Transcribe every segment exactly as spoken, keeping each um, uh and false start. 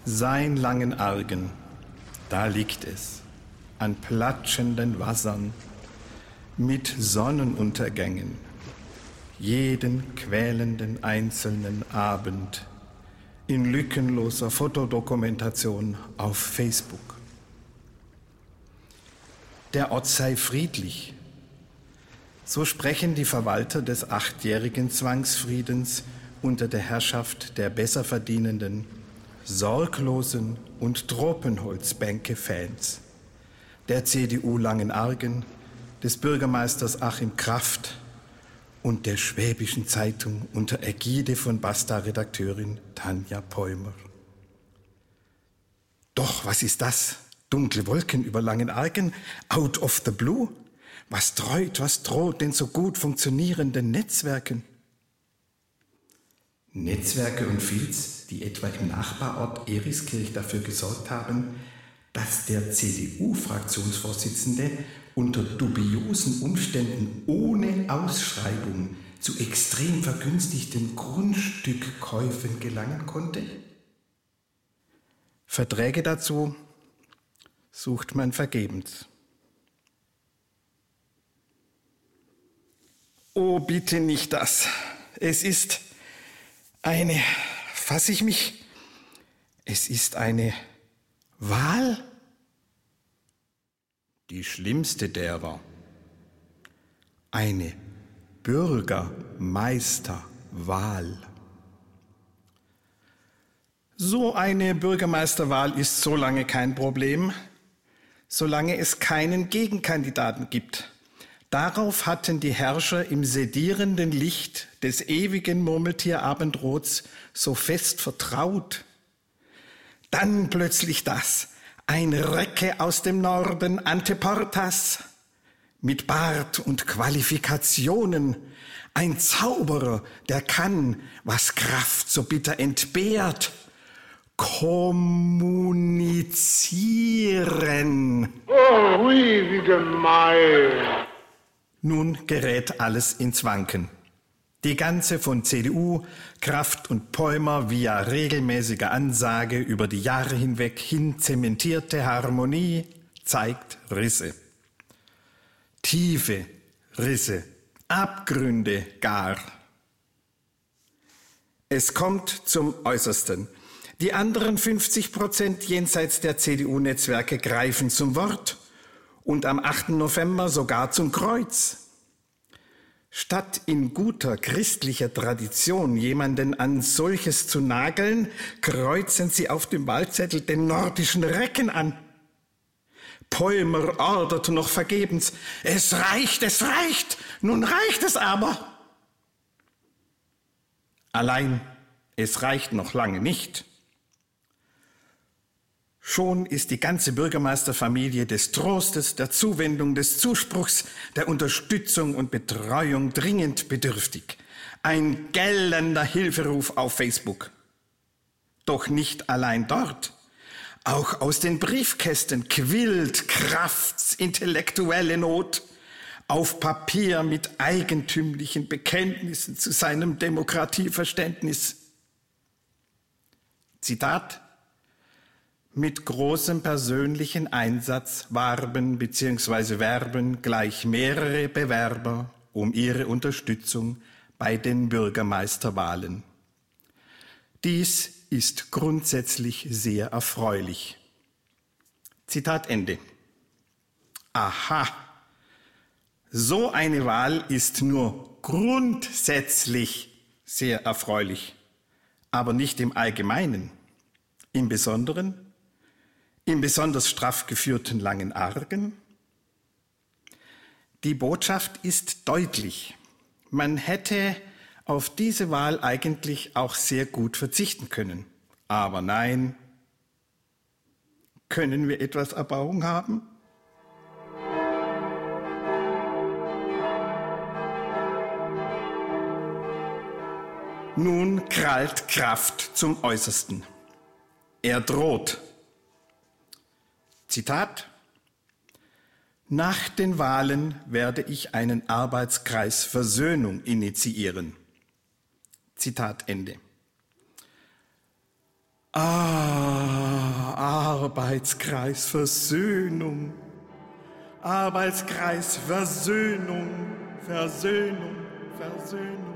Sein Langenargen, da liegt es, an platschenden Wassern, mit Sonnenuntergängen, jeden quälenden einzelnen Abend, in lückenloser Fotodokumentation auf Facebook. Der Ort sei friedlich. So sprechen die Verwalter des achtjährigen Zwangsfriedens unter der Herrschaft der besserverdienenden, sorglosen und Tropenholzbänke-Fans, der C D U Langenargen, des Bürgermeisters Achim Kraft und der Schwäbischen Zeitung unter Ägide von Basta-Redakteurin Tanja Peumer. Doch, was ist das? Dunkle Wolken über Langenargen? Out of the blue? Was treut, was droht den so gut funktionierenden Netzwerken? Netzwerke und Filz, die etwa im Nachbarort Eriskirch dafür gesorgt haben, dass der C D U-Fraktionsvorsitzende unter dubiosen Umständen ohne Ausschreibung zu extrem vergünstigten Grundstückkäufen gelangen konnte? Verträge dazu sucht man vergebens. Oh, bitte nicht das. Es ist eine, fass ich mich, es ist eine Wahl? Die schlimmste derer. Eine Bürgermeisterwahl. So eine Bürgermeisterwahl ist so lange kein Problem, solange es keinen Gegenkandidaten gibt. Darauf hatten die Herrscher im sedierenden Licht des ewigen Murmeltierabendrots so fest vertraut. Dann plötzlich das, ein Recke aus dem Norden, Ante Portas, mit Bart und Qualifikationen, ein Zauberer, der kann, was Kraft so bitter entbehrt, kommunizieren. Oh, hui, wie gemein. Nun gerät alles ins Wanken. Die ganze von C D U, Kraft und Peumer via regelmäßiger Ansage über die Jahre hinweg hin zementierte Harmonie zeigt Risse. Tiefe Risse, Abgründe gar. Es kommt zum Äußersten. Die anderen fünfzig Prozent jenseits der C D U-Netzwerke greifen zum Wort und am achten November sogar zum Kreuz. Statt in guter christlicher Tradition jemanden an solches zu nageln, kreuzen sie auf dem Wahlzettel den nordischen Recken an. Peumer ordert noch vergebens, es reicht, es reicht, nun reicht es aber. Allein, es reicht noch lange nicht. Schon ist die ganze Bürgermeisterfamilie des Trostes, der Zuwendung, des Zuspruchs, der Unterstützung und Betreuung dringend bedürftig. Ein gellender Hilferuf auf Facebook. Doch nicht allein dort. Auch aus den Briefkästen quillt Krafts intellektuelle Not. Auf Papier mit eigentümlichen Bekenntnissen zu seinem Demokratieverständnis. Zitat: Mit großem persönlichen Einsatz warben bzw. werben gleich mehrere Bewerber um ihre Unterstützung bei den Bürgermeisterwahlen. Dies ist grundsätzlich sehr erfreulich. Zitat Ende. Aha, so eine Wahl ist nur grundsätzlich sehr erfreulich, aber nicht im Allgemeinen. Im Besonderen im besonders straff geführten Langenargen? Die Botschaft ist deutlich. Man hätte auf diese Wahl eigentlich auch sehr gut verzichten können. Aber nein. Können wir etwas Erbauung haben? Nun krallt Kraft zum Äußersten. Er droht. Zitat: Nach den Wahlen werde ich einen Arbeitskreis Versöhnung initiieren. Zitat Ende. Ah, Arbeitskreis Versöhnung. Arbeitskreis Versöhnung, Versöhnung, Versöhnung.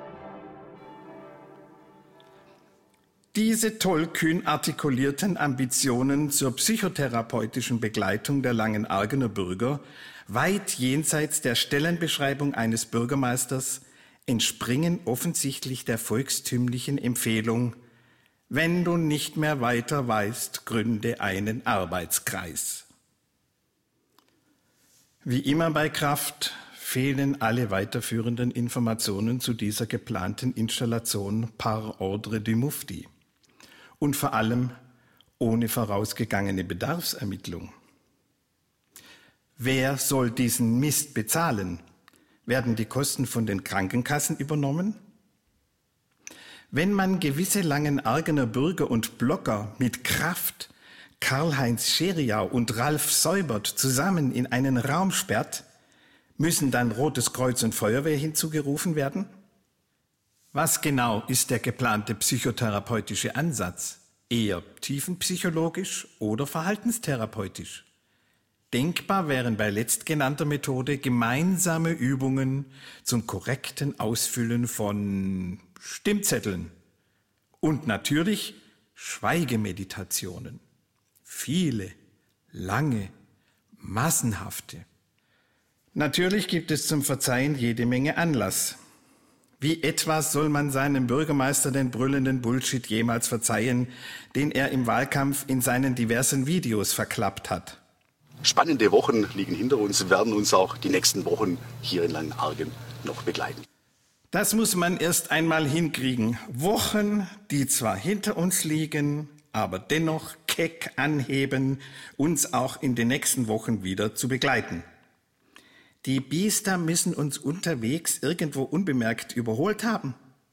Diese tollkühn artikulierten Ambitionen zur psychotherapeutischen Begleitung der Langenargener Bürger, weit jenseits der Stellenbeschreibung eines Bürgermeisters, entspringen offensichtlich der volkstümlichen Empfehlung: Wenn du nicht mehr weiter weißt, gründe einen Arbeitskreis. Wie immer bei Kraft fehlen alle weiterführenden Informationen zu dieser geplanten Installation par ordre du Mufti. Und vor allem ohne vorausgegangene Bedarfsermittlung. Wer soll diesen Mist bezahlen? Werden die Kosten von den Krankenkassen übernommen? Wenn man gewisse Langenargener Bürger und Blogger mit Kraft, Karl-Heinz Scheriau und Ralf Seubert zusammen in einen Raum sperrt, müssen dann Rotes Kreuz und Feuerwehr hinzugerufen werden? Was genau ist der geplante psychotherapeutische Ansatz? Eher tiefenpsychologisch oder verhaltenstherapeutisch? Denkbar wären bei letztgenannter Methode gemeinsame Übungen zum korrekten Ausfüllen von Stimmzetteln und natürlich Schweigemeditationen. Viele, lange, massenhafte. Natürlich gibt es zum Verzeihen jede Menge Anlass. Wie etwa soll man seinem Bürgermeister den brüllenden Bullshit jemals verzeihen, den er im Wahlkampf in seinen diversen Videos verklappt hat? Spannende Wochen liegen hinter uns, werden uns auch die nächsten Wochen hier in Langenargen noch begleiten. Das muss man erst einmal hinkriegen. Wochen, die zwar hinter uns liegen, aber dennoch keck anheben, uns auch in den nächsten Wochen wieder zu begleiten. Die Biester müssen uns unterwegs irgendwo unbemerkt überholt haben.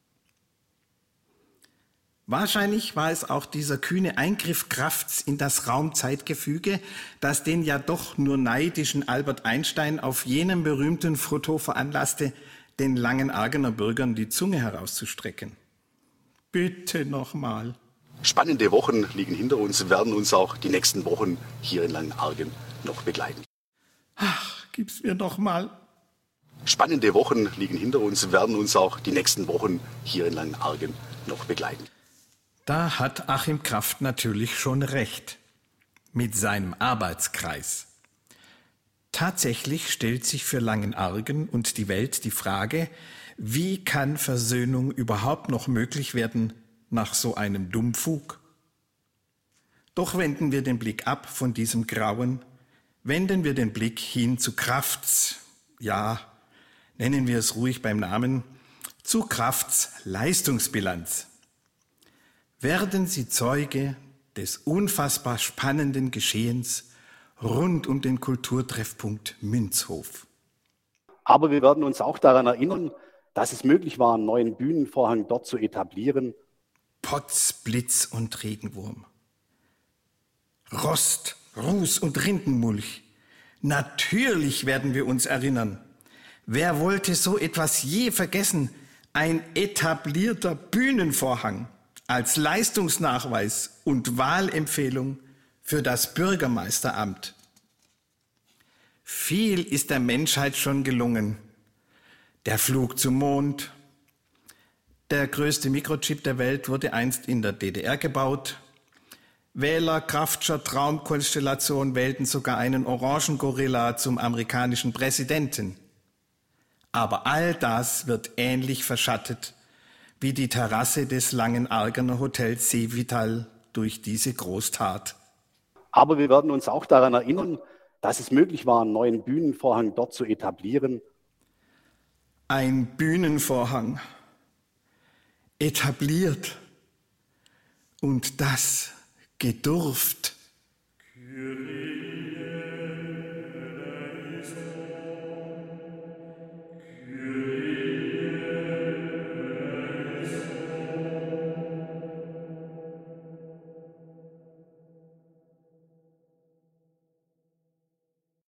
Wahrscheinlich war es auch dieser kühne Eingriff Krafts in das Raum-Zeit-Gefüge, das den ja doch nur neidischen Albert Einstein auf jenem berühmten Foto veranlasste, den Langenargener Bürgern die Zunge herauszustrecken. Bitte nochmal. Spannende Wochen liegen hinter uns, werden uns auch die nächsten Wochen hier in Langenargen noch begleiten. Ach, gib's mir noch mal. Spannende Wochen liegen hinter uns, werden uns auch die nächsten Wochen hier in Langenargen noch begleiten. Da hat Achim Kraft natürlich schon recht. Mit seinem Arbeitskreis. Tatsächlich stellt sich für Langenargen und die Welt die Frage, wie kann Versöhnung überhaupt noch möglich werden nach so einem Dummfug? Doch wenden wir den Blick ab von diesem Grauen, wenden wir den Blick hin zu Krafts, ja, nennen wir es ruhig beim Namen, zu Krafts Leistungsbilanz. Werden Sie Zeuge des unfassbar spannenden Geschehens rund um den Kulturtreffpunkt Münzhof. Aber wir werden uns auch daran erinnern, dass es möglich war, einen neuen Bühnenvorhang dort zu etablieren. Potz, Blitz und Regenwurm. Rost, Ruß und Rindenmulch. Natürlich werden wir uns erinnern. Wer wollte so etwas je vergessen? Ein etablierter Bühnenvorhang als Leistungsnachweis und Wahlempfehlung für das Bürgermeisteramt. Viel ist der Menschheit schon gelungen. Der Flug zum Mond. Der größte Mikrochip der Welt wurde einst in der D D R gebaut. Wähler Kraftscher Traumkonstellation wählten sogar einen Orangengorilla zum amerikanischen Präsidenten. Aber all das wird ähnlich verschattet wie die Terrasse des Langenargener Hotels Seevital durch diese Großtat. Aber wir werden uns auch daran erinnern, dass es möglich war, einen neuen Bühnenvorhang dort zu etablieren. Ein Bühnenvorhang, etabliert und das gedurft. Kyrie.